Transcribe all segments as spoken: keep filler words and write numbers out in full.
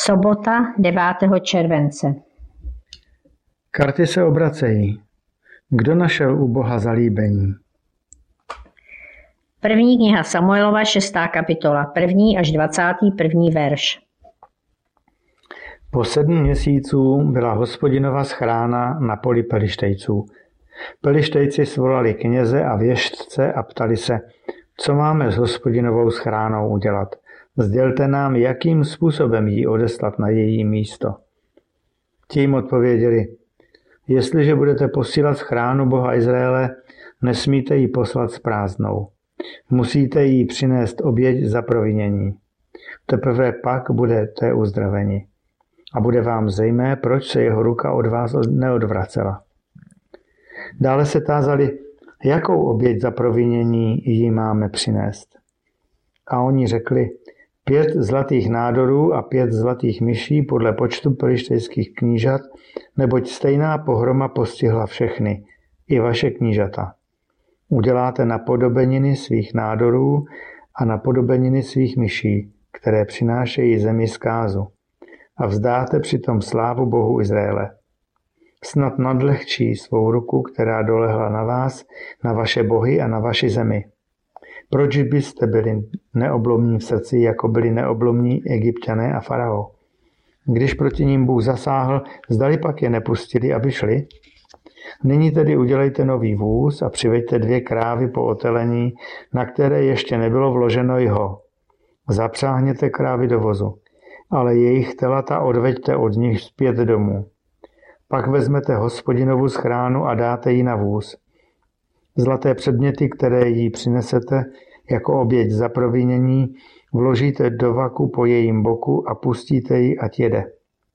Sobota devátého července. Karty se obracejí. Kdo našel u Boha zalíbení? První kniha Samuelova, šestá kapitola, první až dvacátý první verš. Po sedm měsíců byla Hospodinova schrána na poli Pelištejců. Pelištejci svolali kněze a věštce a ptali se, co máme s Hospodinovou schránou udělat. Sdělte nám, jakým způsobem ji odeslat na její místo. Ti jim odpověděli, jestliže budete posílat schránu Boha Izraele, nesmíte ji poslat s prázdnou. Musíte jí přinést oběť za provinění. Teprve pak budete uzdraveni. A bude vám zřejmé, proč se jeho ruka od vás neodvracela. Dále se tázali, jakou oběť za provinění jí máme přinést. A oni řekli, pět zlatých nádorů a pět zlatých myší podle počtu pelištejských knížat, neboť stejná pohroma postihla všechny, i vaše knížata. Uděláte napodobeniny svých nádorů a napodobeniny svých myší, které přinášejí zemi zkázu. A vzdáte přitom slávu Bohu Izraele. Snad nadlehčí svou ruku, která dolehla na vás, na vaše bohy a na vaši zemi. Proč byste byli neoblomní v srdci, jako byli neoblomní Egypťané a farao? Když proti ním Bůh zasáhl, zdali pak je nepustili, aby šli? Nyní tedy udělejte nový vůz a přiveďte dvě krávy po otelení, na které ještě nebylo vloženo jho. Zapřáhněte krávy do vozu, ale jejich telata odveďte od nich zpět domů. Pak vezmete Hospodinovu schránu a dáte ji na vůz. Zlaté předměty, které jí přinesete jako oběť za provinění, vložíte do vaku po jejím boku a pustíte ji, ať jede.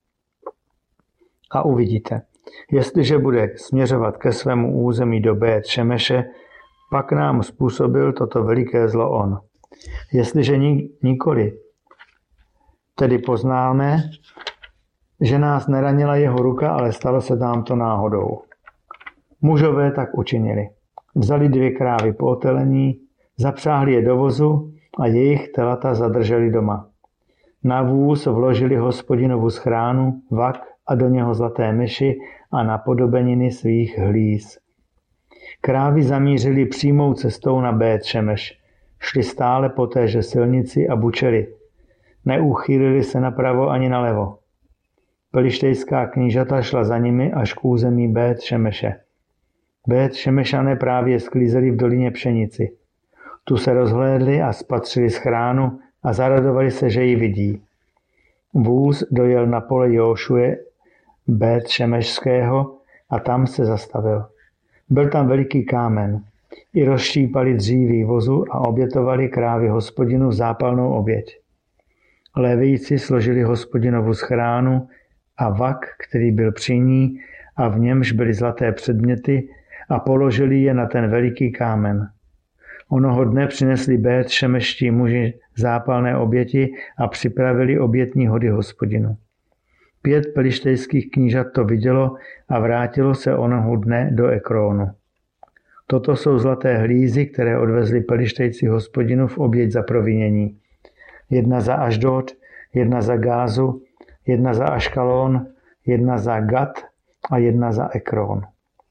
A uvidíte, jestliže bude směřovat ke svému území do Bét Šemeše, pak nám způsobil toto veliké zlo on. Jestliže nikoli, tedy poznáme, že nás neranila jeho ruka, ale stalo se nám to náhodou. Mužové tak učinili. Vzali dvě krávy po otelení, zapřáhli je do vozu a jejich telata zadrželi doma. Na vůz vložili Hospodinovu schránu, vak a do něho zlaté myši a napodobeniny svých hlíz. Krávy zamířili přímou cestou na Bét Šemeš. Šli stále po téže silnici a bučeli. Neuchýlili se napravo ani nalevo. Pelištejská knížata šla za nimi až k území Bét Šemeše. Bét Šemešané právě sklízeli v dolině pšenici. Tu se rozhlédli a spatřili schránu a zaradovali se, že ji vidí. Vůz dojel na pole Jóšuje Bét Šemešského a tam se zastavil. Byl tam veliký kámen. I rozštípali dříví vozu a obětovali krávy Hospodinu zápalnou oběť. Lévijíci složili Hospodinovu schránu a vak, který byl při ní, a v němž byly zlaté předměty, a položili je na ten veliký kámen. Onoho dne přinesli Bét Šemeští muži zápalné oběti a připravili obětní hody Hospodinu. Pět pelištejských knížat to vidělo a vrátilo se onoho dne do Ekrónu. Toto jsou zlaté hlízy, které odvezli pelištejci Hospodinu v oběť za provinění. Jedna za Ašdod, jedna za Gázu, jedna za Aškalón, jedna za Gat a jedna za Ekrón.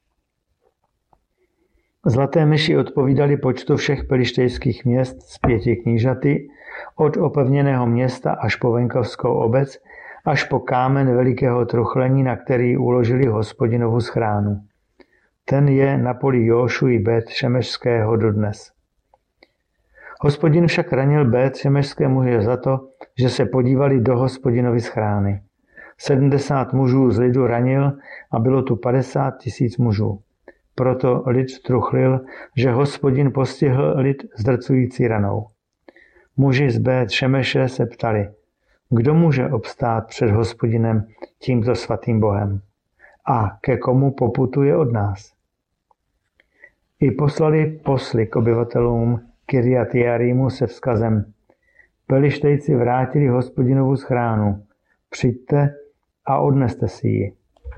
Zlaté myši odpovídaly počtu všech pelištejských měst z pěti knížaty, od opevněného města až po venkovskou obec, až po kámen velikého truchlení, na který uložili Hospodinovu schránu. Ten je na poli Jóšuji Bét Šemešského dodnes. Hospodin však ranil Bét Šemešské muže za to, že se podívali do Hospodinovy schrány. Sedmdesát mužů z lidu ranil a bylo tu padesát tisíc mužů. Proto lid truchlil, že Hospodin postihl lid zdrcující ranou. Muži z Bét Šemeše se ptali, kdo může obstát před Hospodinem tímto svatým Bohem a ke komu poputuje od nás. I poslali posly k obyvatelům Kirjat Jearímu se vzkazem, Pelištejci vrátili Hospodinovu schránu, přijďte a odneste si ji.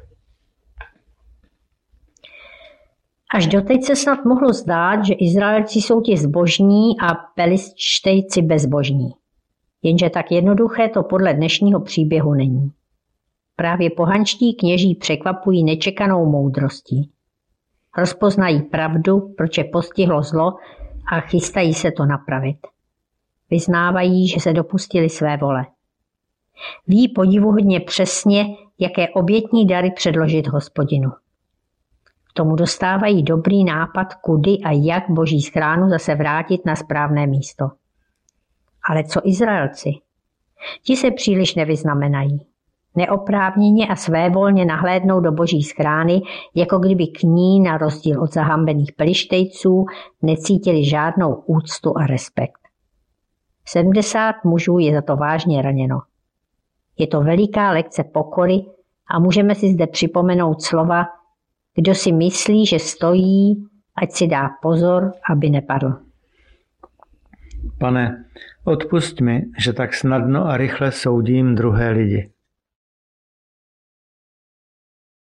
Až doteď se snad mohlo zdát, že Izraelci jsou ti zbožní a Pelištejci bezbožní. Jenže tak jednoduché to podle dnešního příběhu není. Právě pohanští kněží překvapují nečekanou moudrostí. Rozpoznají pravdu, proč je postihlo zlo a chystají se to napravit. Vyznávají, že se dopustili své vole. Ví podivuhodně přesně, jaké obětní dary předložit Hospodinu. K tomu dostávají dobrý nápad, kudy a jak boží schránu zase vrátit na správné místo. Ale co Izraelci? Ti se příliš nevyznamenají. Neoprávněně a svévolně nahlédnou do boží schrány, jako kdyby k ní, na rozdíl od zahambených Pelištejců, necítili žádnou úctu a respekt. sedmdesát mužů je za to vážně raněno. Je to veliká lekce pokory a můžeme si zde připomenout slova: kdo si myslí, že stojí, ať si dá pozor, aby nepadl. Pane, odpusť mi, že tak snadno a rychle soudím druhé lidi.